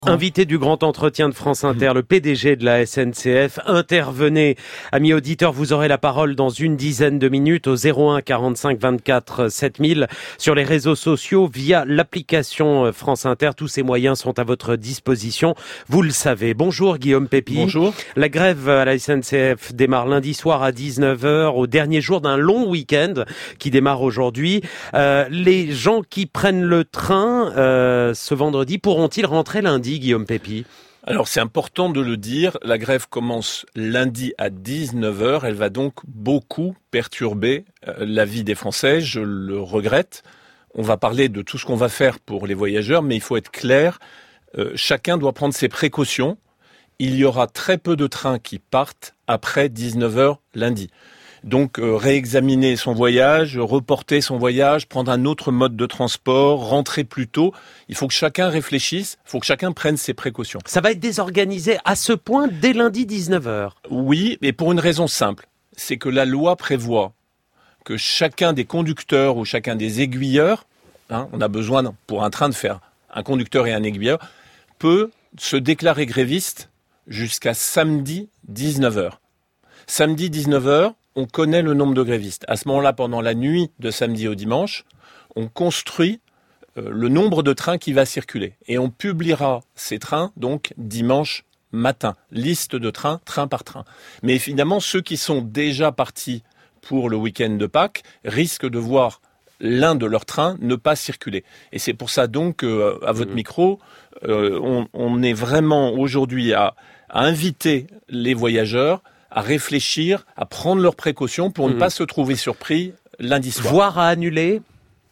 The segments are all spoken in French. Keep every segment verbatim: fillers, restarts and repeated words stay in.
Invité du grand entretien de France Inter, le P D G de la S N C F. Intervenez, amis auditeurs, vous aurez la parole dans une dizaine de minutes au zéro un quarante-cinq vingt-quatre sept mille sur les réseaux sociaux via l'application France Inter. Tous ces moyens sont à votre disposition, vous le savez. Bonjour Guillaume Pépi. Bonjour. La grève à la S N C F démarre lundi soir à dix-neuf heures, au dernier jour d'un long week-end qui démarre aujourd'hui. Euh, les gens qui prennent le train euh, ce vendredi pourront-ils rentrer lundi, Guillaume Pépi? Alors c'est important de le dire, la grève commence lundi à dix-neuf heures, elle va donc beaucoup perturber euh, la vie des Français, je le regrette. On va parler de tout ce qu'on va faire pour les voyageurs, mais il faut être clair, euh, chacun doit prendre ses précautions. Il y aura très peu de trains qui partent après dix-neuf heures lundi. Donc euh, réexaminer son voyage, reporter son voyage, prendre un autre mode de transport, rentrer plus tôt. Il faut que chacun réfléchisse, il faut que chacun prenne ses précautions. Ça va être désorganisé à ce point dès lundi dix-neuf heures. Oui, mais pour une raison simple, c'est que la loi prévoit que chacun des conducteurs ou chacun des aiguilleurs, hein, on a besoin pour un train de faire un conducteur et un aiguilleur, peut se déclarer gréviste jusqu'à samedi dix-neuf heures. Samedi dix-neuf heures, on connaît le nombre de grévistes. À ce moment-là, pendant la nuit de samedi au dimanche, on construit euh, le nombre de trains qui va circuler. Et on publiera ces trains, donc, dimanche matin. Liste de trains, train par train. Mais évidemment, ceux qui sont déjà partis pour le week-end de Pâques risquent de voir l'un de leurs trains ne pas circuler. Et c'est pour ça donc qu'à euh, votre micro, euh, on, on est vraiment aujourd'hui à, à inviter les voyageurs à réfléchir, à prendre leurs précautions pour ne mmh. pas se trouver surpris lundi soir. Voire à annuler ?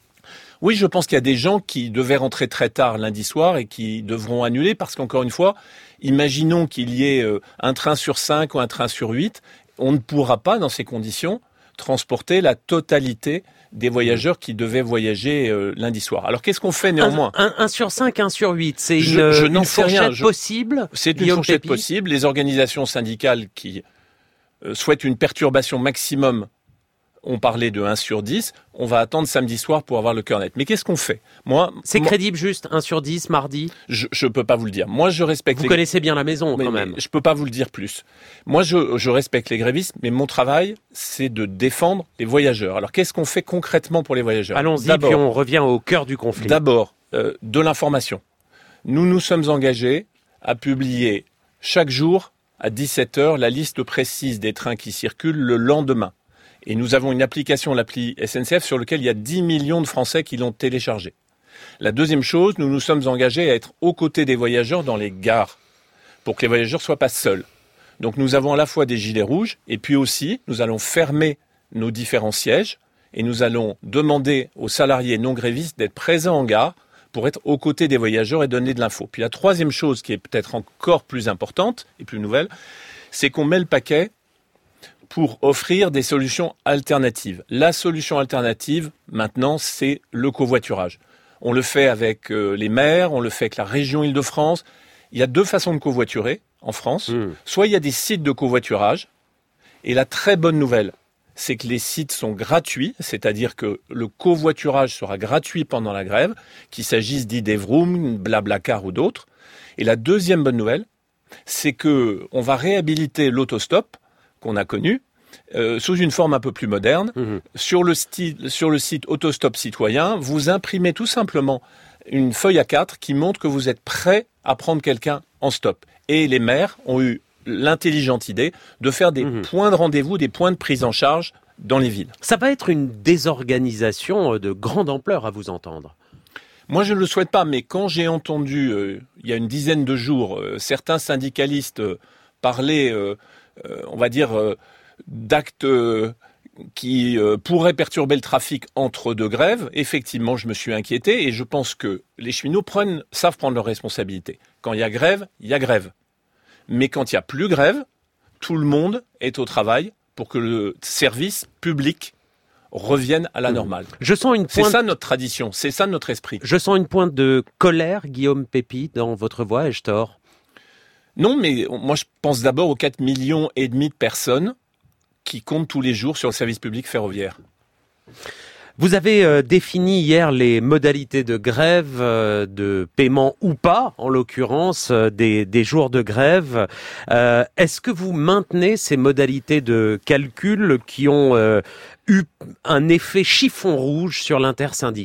Oui, je pense qu'il y a des gens qui devaient rentrer très tard lundi soir et qui devront annuler parce qu'encore une fois, imaginons qu'il y ait un train sur cinq ou un train sur huit, on ne pourra pas, dans ces conditions, transporter la totalité des voyageurs qui devaient voyager euh, lundi soir. Alors qu'est-ce qu'on fait néanmoins ? un, un, un sur cinq, un sur huit, c'est je, une, je une n'en sais fourchette rien. Je, possible ? C'est une Guillaume fourchette Pépi possible. Les organisations syndicales qui euh, souhaitent une perturbation maximum ont parlé de un sur dix. On va attendre samedi soir pour avoir le cœur net. Mais qu'est-ce qu'on fait ? Moi, C'est moi, crédible juste, un sur dix, mardi ? Je ne peux pas vous le dire. Moi, je respecte Vous les... connaissez bien la maison, mais, quand même. Je ne peux pas vous le dire plus. Moi, je, je respecte les grévistes, mais mon travail, c'est de défendre les voyageurs. Alors, qu'est-ce qu'on fait concrètement pour les voyageurs ? Allons-y, D'abord, puis on revient au cœur du conflit. D'abord, euh, de l'information. Nous nous sommes engagés à publier chaque jour, à dix-sept heures, la liste précise des trains qui circulent le lendemain. Et nous avons une application, l'appli S N C F, sur laquelle il y a dix millions de Français qui l'ont téléchargée. La deuxième chose, nous nous sommes engagés à être aux côtés des voyageurs dans les gares, pour que les voyageurs ne soient pas seuls. Donc nous avons à la fois des gilets rouges, et puis aussi, nous allons fermer nos différents sièges, et nous allons demander aux salariés non grévistes d'être présents en gare, pour être aux côtés des voyageurs et donner de l'info. Puis la troisième chose, qui est peut-être encore plus importante, et plus nouvelle, c'est qu'on met le paquet pour offrir des solutions alternatives. La solution alternative, maintenant, c'est le covoiturage. On le fait avec euh, les maires, on le fait avec la région Île-de-France. Il y a deux façons de covoiturer en France. Mmh. Soit il y a des sites de covoiturage, et la très bonne nouvelle, c'est que les sites sont gratuits, c'est-à-dire que le covoiturage sera gratuit pendant la grève, qu'il s'agisse d'Idevroom, Blablacar ou d'autres. Et la deuxième bonne nouvelle, c'est que on va réhabiliter l'autostop qu'on a connu, euh, sous une forme un peu plus moderne. Mmh. Sur le, sti- sur le site Autostop Citoyen, vous imprimez tout simplement une feuille A quatre qui montre que vous êtes prêt à prendre quelqu'un en stop. Et les maires ont eu l'intelligente idée de faire des mmh. points de rendez-vous, des points de prise en charge dans les villes. Ça va être une désorganisation de grande ampleur à vous entendre. Moi, je ne le souhaite pas, mais quand j'ai entendu, euh, il y a une dizaine de jours, euh, certains syndicalistes euh, parler... Euh, Euh, on va dire, euh, d'actes euh, qui euh, pourraient perturber le trafic entre deux grèves, effectivement, je me suis inquiété et je pense que les cheminots prennent, savent prendre leurs responsabilités. Quand il y a grève, il y a grève. Mais quand il n'y a plus grève, tout le monde est au travail pour que le service public revienne à la normale. Je sens une pointe... C'est ça notre tradition, c'est ça notre esprit. Je sens une pointe de colère, Guillaume Pépi, dans votre voix, ai-je tort ? Non, mais moi je pense d'abord aux quatre millions et demi de personnes qui comptent tous les jours sur le service public ferroviaire. Vous avez euh, défini hier les modalités de grève, euh, de paiement ou pas, en l'occurrence, euh, des, des jours de grève. Euh, est-ce que vous maintenez ces modalités de calcul qui ont euh, eu un effet chiffon rouge sur l'intersyndicale ?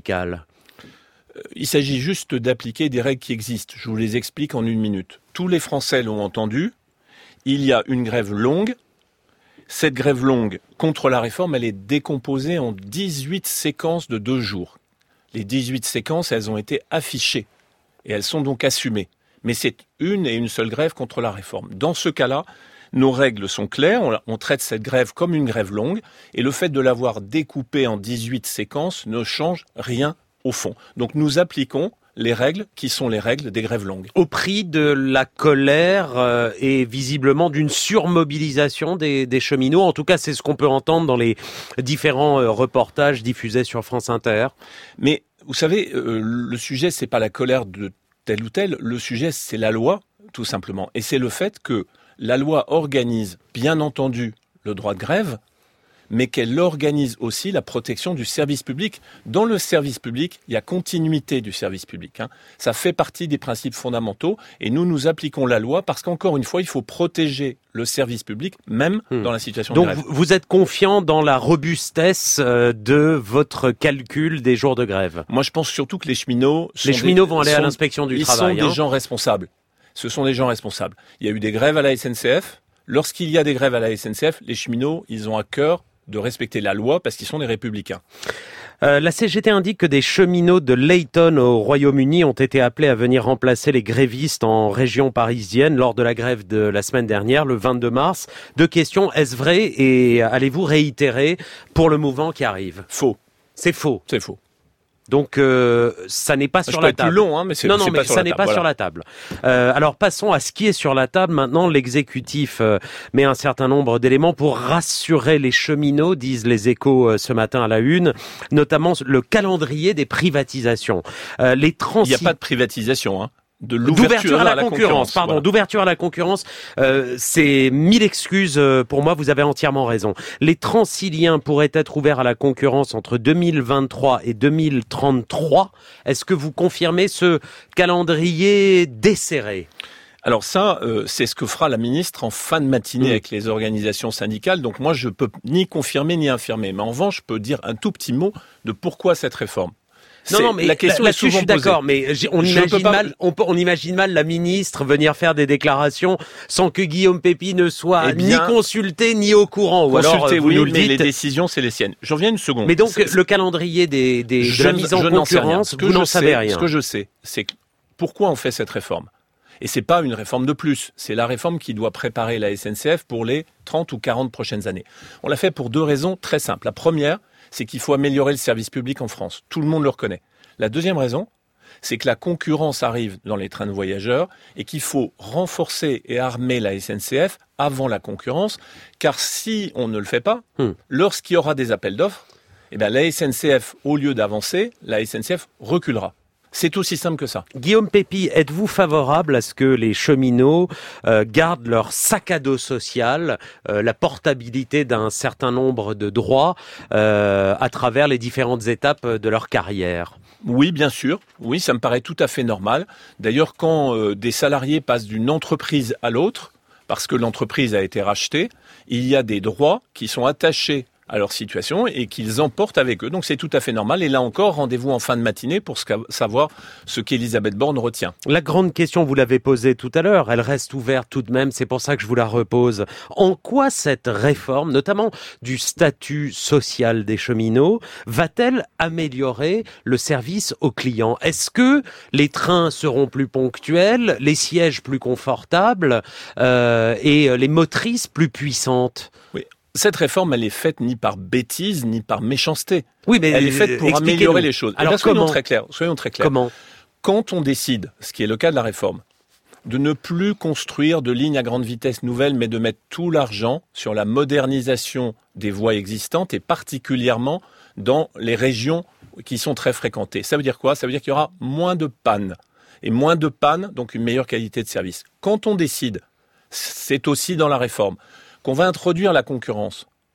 Il s'agit juste d'appliquer des règles qui existent. Je vous les explique en une minute. Tous les Français l'ont entendu. Il y a une grève longue. Cette grève longue contre la réforme, elle est décomposée en dix-huit séquences de deux jours. Les dix-huit séquences, elles ont été affichées et elles sont donc assumées. Mais c'est une et une seule grève contre la réforme. Dans ce cas-là, nos règles sont claires. On, on traite cette grève comme une grève longue et le fait de l'avoir découpée en dix-huit séquences ne change rien au fond. Donc nous appliquons les règles qui sont les règles des grèves longues. Au prix de la colère euh, et visiblement d'une surmobilisation des, des cheminots. En tout cas, c'est ce qu'on peut entendre dans les différents euh, reportages diffusés sur France Inter. Mais vous savez, euh, le sujet, c'est pas la colère de tel ou tel. Le sujet, c'est la loi, tout simplement. Et c'est le fait que la loi organise, bien entendu, le droit de grève, mais qu'elle organise aussi la protection du service public. Dans le service public, il y a continuité du service public. Hein. Ça fait partie des principes fondamentaux et nous, nous appliquons la loi parce qu'encore une fois, il faut protéger le service public, même hmm. dans la situation Donc, de grève. Donc, vous êtes confiant dans la robustesse de votre calcul des jours de grève ? Moi, je pense surtout que les cheminots... Les cheminots des, vont aller sont, à l'inspection du ils travail. Ils sont hein. des gens responsables. Ce sont des gens responsables. Il y a eu des grèves à la S N C F. Lorsqu'il y a des grèves à la S N C F, les cheminots, ils ont à cœur de respecter la loi parce qu'ils sont des républicains. Euh, la C G T indique que des cheminots de Leyton au Royaume-Uni ont été appelés à venir remplacer les grévistes en région parisienne lors de la grève de la semaine dernière, le vingt-deux mars. Deux questions, est-ce vrai et allez-vous réitérer pour le mouvement qui arrive ? Faux. C'est faux. C'est faux. Donc euh, ça n'est pas je sur peux la être table. Plus long, hein, mais c'est, non, non, c'est mais pas sur ça la n'est table, pas voilà. sur la table. Euh, alors passons à ce qui est sur la table. Maintenant, l'exécutif euh, met un certain nombre d'éléments pour rassurer les cheminots, disent les Échos euh, ce matin à la une, notamment le calendrier des privatisations. Euh, les trans- Il n'y a pas de privatisation, hein. De l'ouverture d'ouverture à la, à la concurrence, concurrence pardon, voilà. d'ouverture à la concurrence, euh, c'est mille excuses pour moi, vous avez entièrement raison. Les Transiliens pourraient être ouverts à la concurrence entre deux mille vingt-trois et deux mille trente-trois. Est-ce que vous confirmez ce calendrier desserré ? Alors ça, euh, c'est ce que fera la ministre en fin de matinée mmh. avec les organisations syndicales. Donc moi, je peux ni confirmer ni infirmer. Mais en revanche, je peux dire un tout petit mot de pourquoi cette réforme. Non, non, mais la question là, est souvent je suis posée. d'accord, mais on imagine pas... mal, on, on imagine mal la ministre venir faire des déclarations sans que Guillaume Pépi ne soit eh bien, ni consulté ni au courant. Ou alors, vous oui, nous le mais dites... les décisions, c'est les siennes. Je reviens une seconde. Mais donc, c'est... le calendrier des, des, je, de la mise en je concurrence, vous n'en savez rien. Ce que je sais, c'est pourquoi on fait cette réforme. Et c'est pas une réforme de plus. C'est la réforme qui doit préparer la S N C F pour les trente ou quarante prochaines années. On l'a fait pour deux raisons très simples. La première, c'est qu'il faut améliorer le service public en France. Tout le monde le reconnaît. La deuxième raison, c'est que la concurrence arrive dans les trains de voyageurs et qu'il faut renforcer et armer la S N C F avant la concurrence, car si on ne le fait pas, hmm. lorsqu'il y aura des appels d'offres, eh bien la S N C F, au lieu d'avancer, la S N C F reculera. C'est aussi simple que ça. Guillaume Pépi, êtes-vous favorable à ce que les cheminots euh, gardent leur sac à dos social, euh, la portabilité d'un certain nombre de droits euh, à travers les différentes étapes de leur carrière ? Oui, bien sûr. Oui, ça me paraît tout à fait normal. D'ailleurs, quand euh, des salariés passent d'une entreprise à l'autre, parce que l'entreprise a été rachetée, il y a des droits qui sont attachés à leur situation et qu'ils emportent avec eux. Donc c'est tout à fait normal. Et là encore, rendez-vous en fin de matinée pour savoir ce qu'Elisabeth Borne retient. La grande question, vous l'avez posée tout à l'heure, elle reste ouverte tout de même, c'est pour ça que je vous la repose. En quoi cette réforme, notamment du statut social des cheminots, va-t-elle améliorer le service aux clients ? Est-ce que les trains seront plus ponctuels, les sièges plus confortables euh, et les motrices plus puissantes ? Oui. Cette réforme, elle est faite ni par bêtise, ni par méchanceté. Oui, mais elle est faite pour améliorer les choses. Alors, bien, soyons comment très clairs. Soyons très clairs. Comment ? Quand on décide, ce qui est le cas de la réforme, de ne plus construire de lignes à grande vitesse nouvelles, mais de mettre tout l'argent sur la modernisation des voies existantes et particulièrement dans les régions qui sont très fréquentées. Ça veut dire quoi ? Ça veut dire qu'il y aura moins de pannes. Et moins de pannes, donc une meilleure qualité de service. Quand on décide, c'est aussi dans la réforme, qu'on va introduire la concurrence,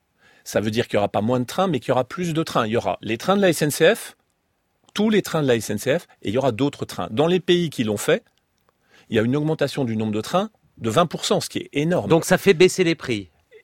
Ça veut dire qu'il n'y aura pas moins de trains, mais qu'il y aura plus de trains. Il y aura les trains de la S N C F, tous les trains de la S N C F, et il y aura d'autres trains. Dans les pays qui l'ont fait, il y a une augmentation du nombre de trains de vingt pour cent, ce qui est énorme. Donc ça fait baisser les prix.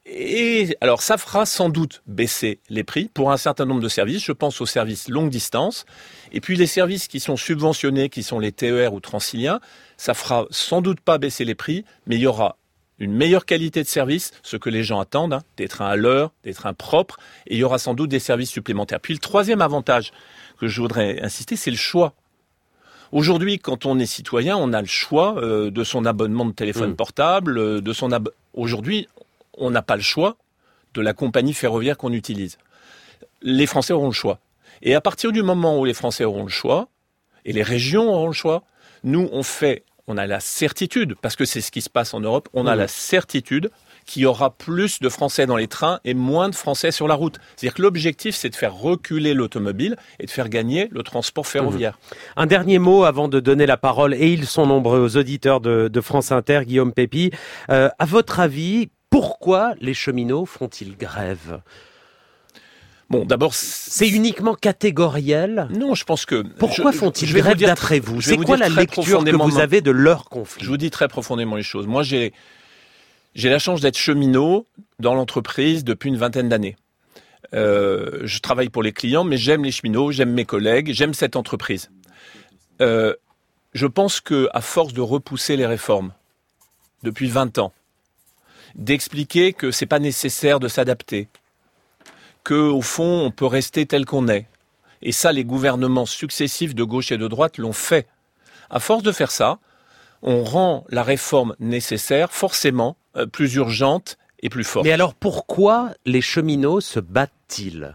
Et alors ça fera sans doute baisser les prix pour un certain nombre de services. Je pense aux services longue distance. Et puis les services qui sont subventionnés, qui sont les T E R ou Transiliens, ça fera sans doute pas baisser les prix, mais il y aura une meilleure qualité de service, ce que les gens attendent, hein, des trains à l'heure, des trains propres, et il y aura sans doute des services supplémentaires. Puis le troisième avantage que je voudrais insister, c'est le choix. Aujourd'hui, quand on est citoyen, on a le choix euh, de son abonnement de téléphone mmh. portable, euh, de son ab... Aujourd'hui, on n'a pas le choix de la compagnie ferroviaire qu'on utilise. Les Français auront le choix. Et à partir du moment où les Français auront le choix, et les régions auront le choix, nous, on fait... On a la certitude, parce que c'est ce qui se passe en Europe, on a mmh. la certitude qu'il y aura plus de Français dans les trains et moins de Français sur la route. C'est-à-dire que l'objectif, c'est de faire reculer l'automobile et de faire gagner le transport ferroviaire. Mmh. Un dernier mot avant de donner la parole, et ils sont nombreux aux auditeurs de, de France Inter, Guillaume Pépi. Euh, à votre avis, pourquoi les cheminots font-ils grève ? Bon, d'abord, c'est uniquement catégoriel. Non, je pense que... Pourquoi je, font-ils je grève d'après vous ? C'est quoi la lecture que vous avez de leur conflit ? Je vous dis très profondément les choses. Moi, j'ai, j'ai la chance d'être cheminot dans l'entreprise depuis une vingtaine d'années. Euh, je travaille pour les clients, mais j'aime les cheminots, j'aime mes collègues, j'aime cette entreprise. Euh, je pense que à force de repousser les réformes depuis vingt ans, d'expliquer que c'est pas nécessaire de s'adapter, qu'au fond, on peut rester tel qu'on est. Et ça, les gouvernements successifs de gauche et de droite l'ont fait. À force de faire ça, on rend la réforme nécessaire, forcément, euh, plus urgente et plus forte. Mais alors, pourquoi les cheminots se battent-ils ?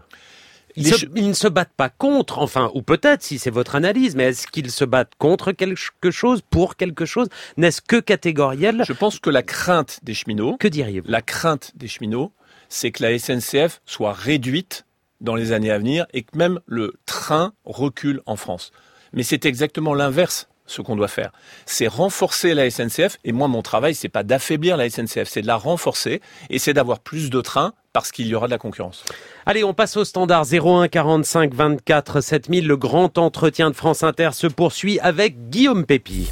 Ils, se, ch- ils ne se battent pas contre, enfin, ou peut-être, si c'est votre analyse, mais est-ce qu'ils se battent contre quelque chose, pour quelque chose ? N'est-ce que catégoriel ? Je pense que la crainte des cheminots... Que diriez-vous ? La crainte des cheminots, c'est que la S N C F soit réduite dans les années à venir et que même le train recule en France. Mais c'est exactement l'inverse, ce qu'on doit faire. C'est renforcer la S N C F, et moi, mon travail, c'est pas d'affaiblir la S N C F, c'est de la renforcer, et c'est d'avoir plus de trains parce qu'il y aura de la concurrence. Allez, on passe au standard zéro un quarante-cinq vingt-quatre sept mille. Le grand entretien de France Inter se poursuit avec Guillaume Pépi.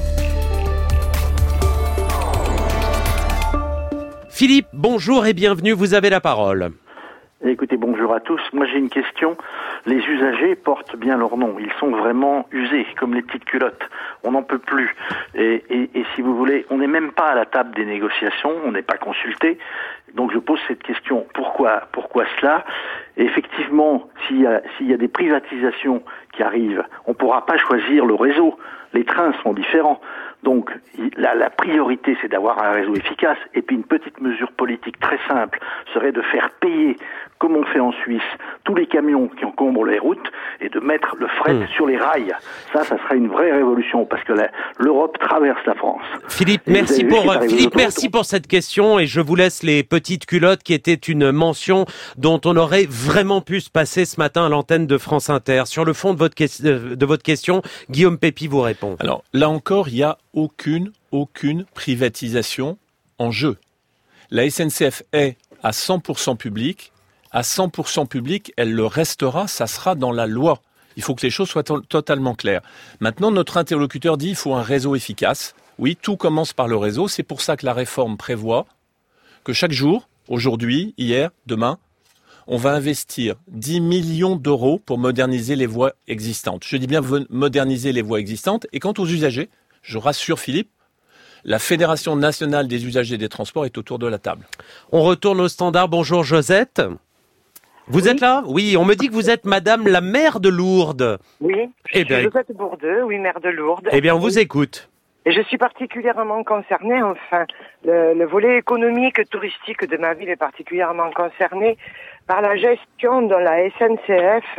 Philippe, bonjour et bienvenue, vous avez la parole. Écoutez, bonjour à tous. Moi, j'ai une question. Les usagers portent bien leur nom. Ils sont vraiment usés, comme les petites culottes. On n'en peut plus. Et, et, et si vous voulez, on n'est même pas à la table des négociations, on n'est pas consulté. Donc, je pose cette question. Pourquoi, pourquoi cela ? Et effectivement, s'il y a, s'il y a des privatisations qui arrivent, on ne pourra pas choisir le réseau. Les trains sont différents. Donc, la, la priorité, c'est d'avoir un réseau efficace. Et puis, une petite mesure politique très simple serait de faire payer, comme on fait en Suisse, tous les camions qui encombrent les routes et de mettre le fret mmh. sur les rails. Ça, ça serait une vraie révolution parce que la, l'Europe traverse la France. Philippe, merci pour, Philippe, merci pour cette question et je vous laisse les petites culottes qui étaient une mention dont on aurait vraiment pu se passer ce matin à l'antenne de France Inter. Sur le fond de votre, que- de votre question, Guillaume Pépi vous répond. Alors, là encore, il y a aucune, aucune privatisation en jeu. La S N C F est à cent pour cent publique. À cent pour cent publique, elle le restera, ça sera dans la loi. Il faut que les choses soient to- totalement claires. Maintenant, notre interlocuteur dit qu'il faut un réseau efficace. Oui, tout commence par le réseau. C'est pour ça que la réforme prévoit que chaque jour, aujourd'hui, hier, demain, on va investir dix millions d'euros pour moderniser les voies existantes. Je dis bien moderniser les voies existantes. Et quant aux usagers, je rassure Philippe, la Fédération nationale des usagers des transports est autour de la table. On retourne au standard. Bonjour Josette. Vous oui. êtes là ? Oui, on me dit que vous êtes Madame la maire de Lourdes. Oui, je eh suis bien, Josette Bourdeux, oui, maire de Lourdes. Eh bien, on vous écoute. Et je suis particulièrement concernée, enfin, le, le volet économique, touristique de ma ville est particulièrement concerné par la gestion dont la S N C F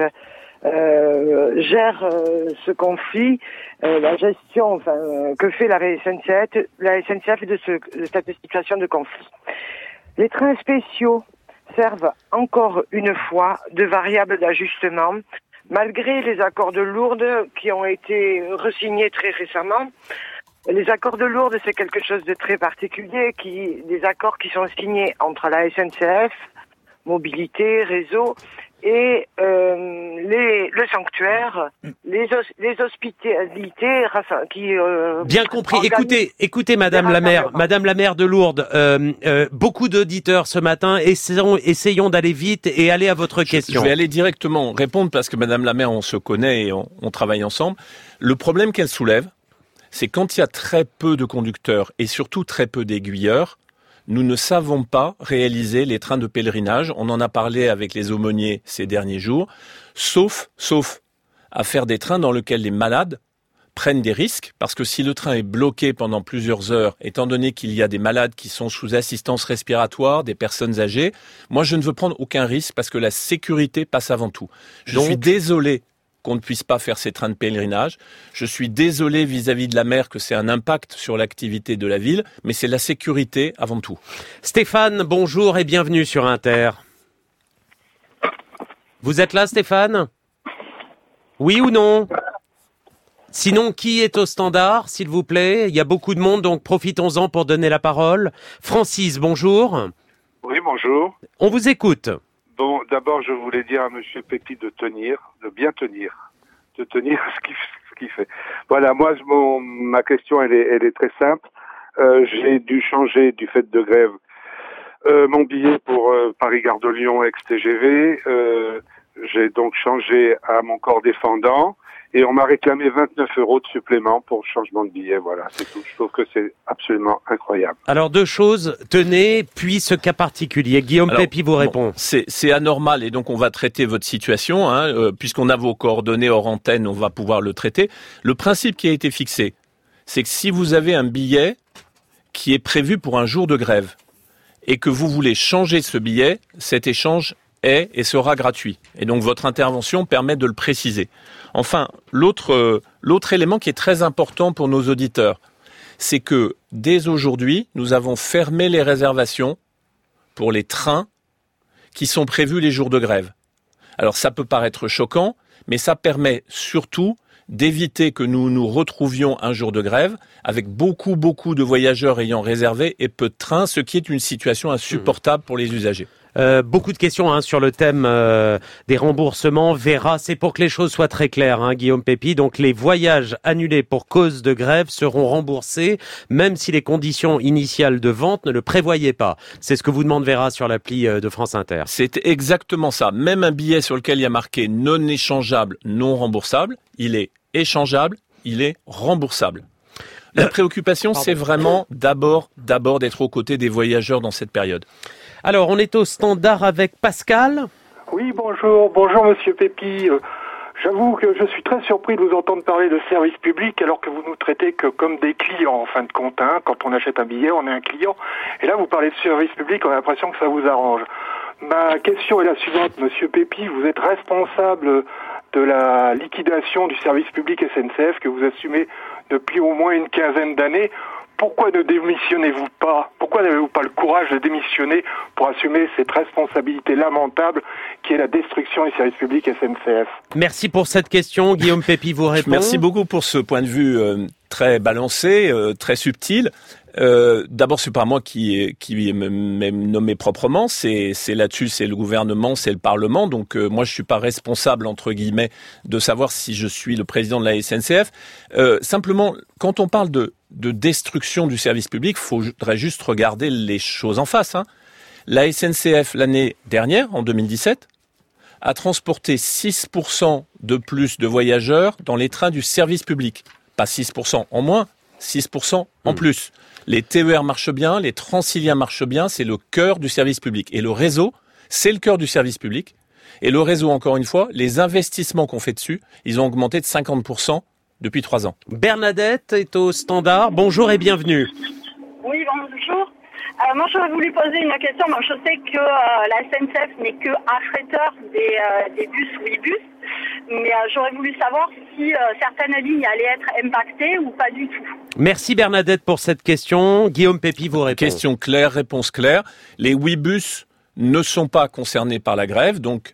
euh, gère euh, ce conflit, euh, la gestion enfin, euh, que fait la S N C F, la S N C F de, ce, de cette situation de conflit. Les trains spéciaux servent encore une fois de variable d'ajustement, malgré les accords de Lourdes qui ont été re-signés très récemment. Les accords de Lourdes, c'est quelque chose de très particulier, qui, des accords qui sont signés entre la S N C F, mobilité, réseau, et euh, les, le sanctuaire, les, os, les hospitalités qui... Euh, Bien compris. Écoutez, écoutez, Madame la maire, Madame la maire de Lourdes, euh, euh, beaucoup d'auditeurs ce matin, essayons, essayons d'aller vite et aller à votre question. Je vais aller directement répondre parce que Madame la maire, on se connaît et on, on travaille ensemble. Le problème qu'elle soulève, c'est quand il y a très peu de conducteurs et surtout très peu d'aiguilleurs, nous ne savons pas réaliser les trains de pèlerinage. On en a parlé avec les aumôniers ces derniers jours, sauf, sauf à faire des trains dans lesquels les malades prennent des risques, parce que si le train est bloqué pendant plusieurs heures, étant donné qu'il y a des malades qui sont sous assistance respiratoire, des personnes âgées, moi je ne veux prendre aucun risque parce que la sécurité passe avant tout. Je Donc... suis désolé qu'on ne puisse pas faire ces trains de pèlerinage. Je suis désolé vis-à-vis de la mer que c'est un impact sur l'activité de la ville, mais c'est la sécurité avant tout. Stéphane, bonjour et bienvenue sur Inter. Vous êtes là, Stéphane ? Oui ou non ? Sinon, qui est au standard, s'il vous plaît ? Il y a beaucoup de monde, donc profitons-en pour donner la parole. Francis, bonjour. Oui, bonjour. On vous écoute. Bon, d'abord, je voulais dire à Monsieur Pépi de tenir, de bien tenir, de tenir ce qu'il, ce qu'il fait. Voilà, moi, mon, ma question, elle est, elle est très simple. Euh, j'ai dû changer du fait de grève euh, mon billet pour euh, Paris-Gare de Lyon ex-T G V. Euh, j'ai donc changé à mon corps défendant. Et on m'a réclamé vingt-neuf euros de supplément pour le changement de billet. Voilà, c'est tout. Je trouve que c'est absolument incroyable. Alors, deux choses. Tenez, puis ce cas particulier. Guillaume Alors, Pépi vous répond. Bon, c'est, c'est anormal et donc on va traiter votre situation. Hein, euh, puisqu'on a vos coordonnées hors antenne, on va pouvoir le traiter. Le principe qui a été fixé, c'est que si vous avez un billet qui est prévu pour un jour de grève et que vous voulez changer ce billet, cet échange est et sera gratuit. Et donc votre intervention permet de le préciser. Enfin, l'autre, euh, l'autre élément qui est très important pour nos auditeurs, c'est que dès aujourd'hui, nous avons fermé les réservations pour les trains qui sont prévus les jours de grève. Alors ça peut paraître choquant, mais ça permet surtout d'éviter que nous nous retrouvions un jour de grève avec beaucoup, beaucoup de voyageurs ayant réservé et peu de trains, ce qui est une situation insupportable pour les usagers. Euh, beaucoup de questions hein, sur le thème euh, des remboursements. Vera, c'est pour que les choses soient très claires, hein, Guillaume Pépi. Donc les voyages annulés pour cause de grève seront remboursés, même si les conditions initiales de vente ne le prévoyaient pas. C'est ce que vous demande Vera sur l'appli de France Inter. C'est exactement ça. Même un billet sur lequel il y a marqué non échangeable, non remboursable, il est échangeable, il est remboursable. La préoccupation, Pardon. c'est vraiment d'abord, d'abord d'être aux côtés des voyageurs dans cette période. Alors, on est au standard avec Pascal. Oui, bonjour. Bonjour, Monsieur Pépi. Euh, j'avoue que je suis très surpris de vous entendre parler de service public alors que vous nous traitez que comme des clients, en fin de compte. Hein. Quand on achète un billet, on est un client. Et là, vous parlez de service public, on a l'impression que ça vous arrange. Ma question est la suivante, Monsieur Pépi. Vous êtes responsable de la liquidation du service public S N C F que vous assumez depuis au moins une quinzaine d'années. Pourquoi ne démissionnez-vous pas ? Pourquoi n'avez-vous pas le courage de démissionner pour assumer cette responsabilité lamentable qui est la destruction du service public S N C F ? Merci pour cette question. Guillaume Pépi vous répond. Merci beaucoup pour ce point de vue euh, très balancé, euh, très subtil. Euh, d'abord, c'est pas moi qui qui m'ai nommé proprement. C'est c'est là-dessus, c'est le gouvernement, c'est le Parlement. Donc euh, moi, je suis pas responsable entre guillemets de savoir si je suis le président de la S N C F. Euh, simplement, quand on parle de de destruction du service public, faudrait juste regarder les choses en face. Hein. La S N C F l'année dernière, en deux mille dix-sept, a transporté six pour cent de plus de voyageurs dans les trains du service public. Pas six pour cent en moins, six pour cent en mmh. plus. Les T E R marchent bien, les Transiliens marchent bien, c'est le cœur du service public. Et le réseau, c'est le cœur du service public. Et le réseau, encore une fois, les investissements qu'on fait dessus, ils ont augmenté de cinquante pour cent depuis trois ans. Bernadette est au standard. Bonjour et bienvenue. Oui, bonjour. Euh, moi, j'aurais voulu poser une question. Moi, je sais que euh, la S N C F n'est que affréteur des, euh, des bus Ouibus. Mais euh, j'aurais voulu savoir si euh, certaines lignes allaient être impactées ou pas du tout. Merci Bernadette pour cette question. Guillaume Pépi vous répond. Question claire, réponse claire. Les Ouibus ne sont pas concernés par la grève, donc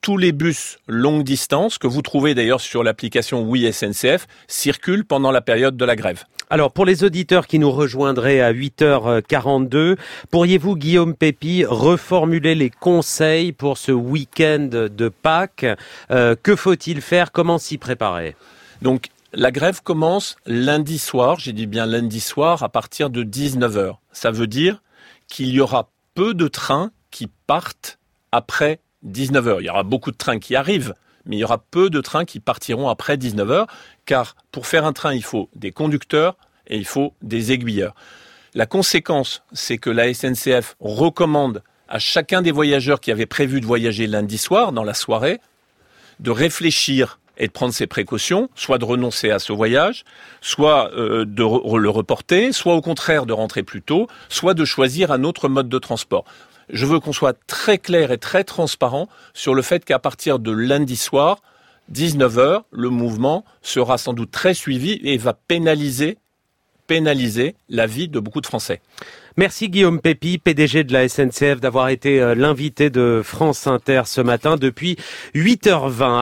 tous les bus longue distance, que vous trouvez d'ailleurs sur l'application Oui S N C F, circulent pendant la période de la grève. Alors, pour les auditeurs qui nous rejoindraient à huit heures quarante-deux, pourriez-vous, Guillaume Pepy, reformuler les conseils pour ce week-end de Pâques ? euh, Que faut-il faire ? Comment s'y préparer ? Donc, la grève commence lundi soir, j'ai dit bien lundi soir, à partir de dix-neuf heures. Ça veut dire qu'il y aura peu de trains qui partent après dix-neuf heures. Il y aura beaucoup de trains qui arrivent, mais il y aura peu de trains qui partiront après dix-neuf heures, car pour faire un train, il faut des conducteurs et il faut des aiguilleurs. La conséquence, c'est que la S N C F recommande à chacun des voyageurs qui avaient prévu de voyager lundi soir, dans la soirée, de réfléchir et de prendre ses précautions, soit de renoncer à ce voyage, soit euh, de re- le reporter, soit au contraire de rentrer plus tôt, soit de choisir un autre mode de transport. Je veux qu'on soit très clair et très transparent sur le fait qu'à partir de lundi soir, dix-neuf heures, le mouvement sera sans doute très suivi et va pénaliser, pénaliser la vie de beaucoup de Français. Merci Guillaume Pepy, P D G de la S N C F, d'avoir été l'invité de France Inter ce matin depuis huit heures vingt.